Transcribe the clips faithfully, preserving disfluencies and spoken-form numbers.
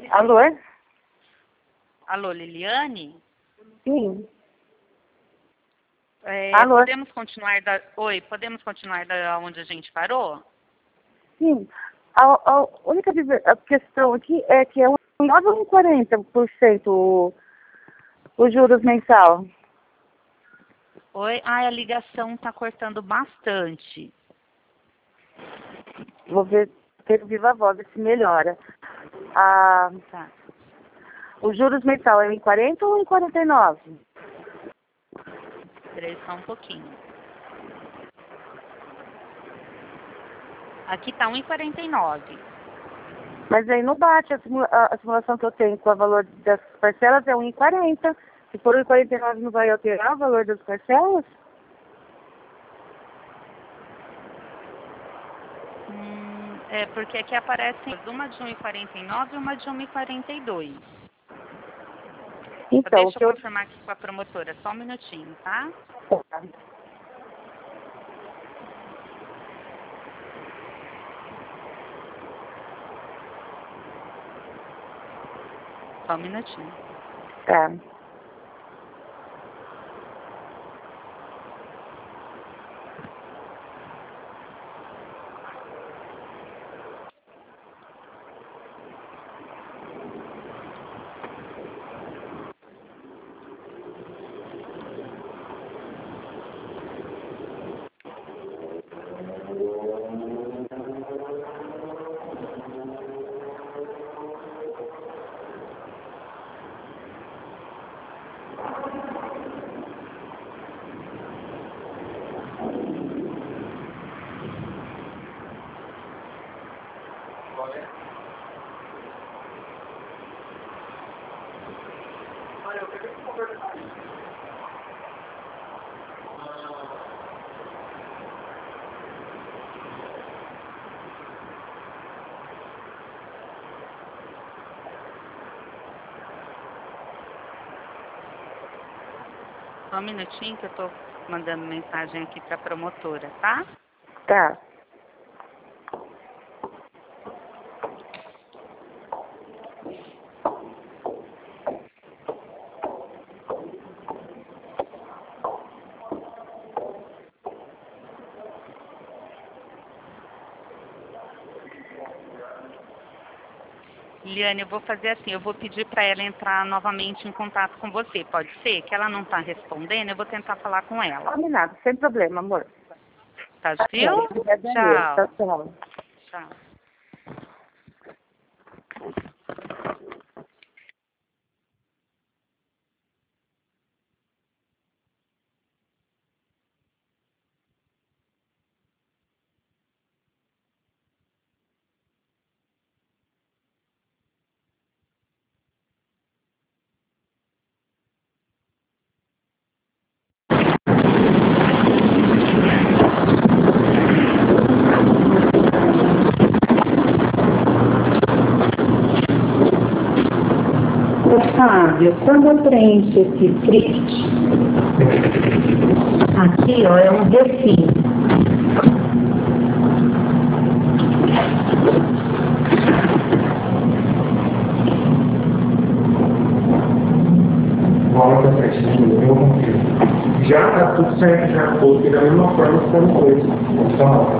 Alô? Alô, Liliane? Sim. É, Alô? podemos continuar da... Oi, podemos continuar da onde a gente parou? Sim. A, a única a questão aqui é que é um nove vírgula quarenta por cento o, o juros mensal. Oi? Ai, a ligação tá cortando bastante. Vou ver pelo viva voz se melhora. Ah, Tá. o juros mensal é em quarenta ou em quarenta e nove? Peraí só um pouquinho. Aqui tá um vírgula quarenta e nove. Mas aí não bate a, simula a, a simulação que eu tenho com o valor das parcelas é um vírgula quarenta. Se for um vírgula quarenta e nove não vai alterar o valor das parcelas? Hum, é porque aqui aparecem uma de um vírgula quarenta e nove e uma de um vírgula quarenta e dois. Então, Deixa o que eu eu... confirmar aqui com a promotora, só um minutinho, tá? Só um minutinho. Tá. Só um minutinho que eu tô mandando mensagem aqui pra promotora, tá? Tá. Liliane, eu vou fazer assim, eu vou pedir para ela entrar novamente em contato com você, pode ser? Que ela não está respondendo, eu vou tentar falar com ela. Combinado, sem problema, amor. Tá, Tá viu? bom, obrigada, Tchau. tchau, tchau. Tchau. Fábio, quando eu preencho esse script, aqui ó, é um refim. Volta certinho, eu confio. Já está tudo certo, já porque da mesma forma que como foi. Só.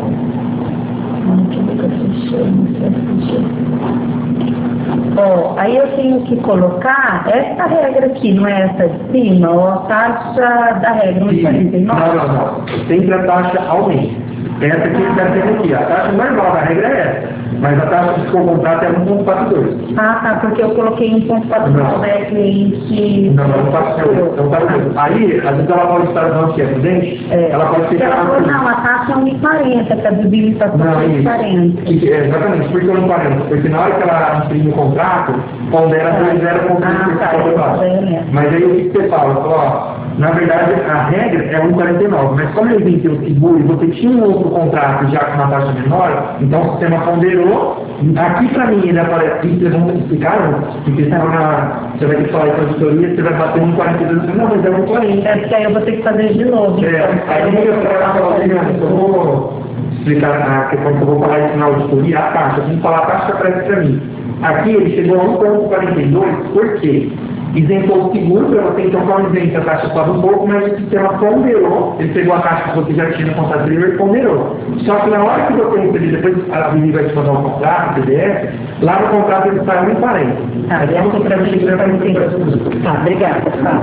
Ó, aí eu tenho que colocar essa regra aqui, não é essa de cima, ó, a taxa da regra, um vírgula quarenta e nove. Não, não, não. Sempre a taxa aumenta. Essa aqui está tendo aqui. A taxa normal da regra é essa. Mas a taxa de contrato é um vírgula quarenta e dois. Ah, tá, porque eu coloquei um ponto quatro nove, é cliente. Não, não está certo. Não tá certo. Aí, às vezes ela pode estar dando que é prudente, É. ela pode ter. Ela falou, não, a taxa é um vírgula quarenta, que a habilitação Não, é um vírgula quarenta. isso. É, exatamente, por que um vírgula quarenta? Porque na hora que ela imprime o contrato, pondera É. zero vírgula cinco Ah, tá, por cento. é. Mas aí o que você fala? Fala, ó, na verdade a regra é um vírgula quarenta e nove, mas como eu inventei o seguro e você tinha um outro contrato já com uma taxa menor, então o sistema ponderou. Aqui para mim ele aparece, isso vocês vão explicar, porque senão na, você vai ter que falar com a auditoria, você vai bater um vírgula quarenta e dois, não, mas é um vírgula quarenta. É, porque aí eu vou ter que fazer de novo. É, Então, aí eu eu vou explicar a questão que eu vou falar isso na auditoria, a taxa, vamos falar a taxa que aparece para mim. Aqui ele chegou a um ponto quarenta e dois, por quê? Isentou o seguro para você, então quando isenta a taxa sobe um pouco, mas o sistema ponderou, ele pegou a taxa que você já tinha no contrato anterior e ponderou. Só que na hora que você receber, depois a Vivi vai te mandar o contrato, o P D F, lá no contrato ele está um e quarenta. Tá, é assim para você que vai entender. Tá, obrigada. Tá.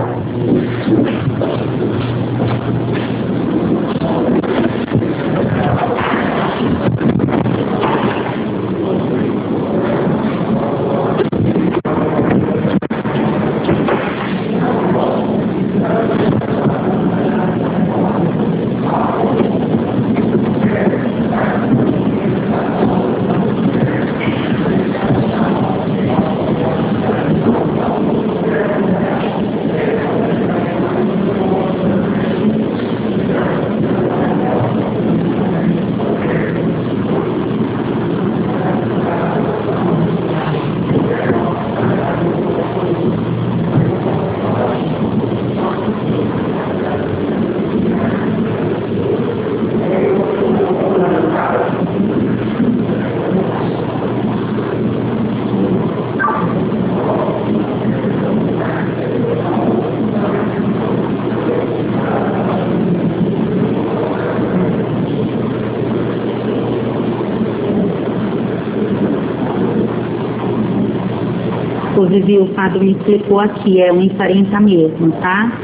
Inclusive o Fábio me explicou aqui, é um e quarenta mesmo, tá?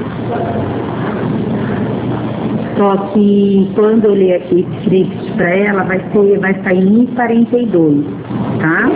Só que quando eu ler aqui esse script para ela, vai, ser, vai sair um e quarenta e dois, tá?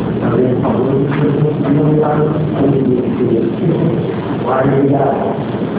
Why do you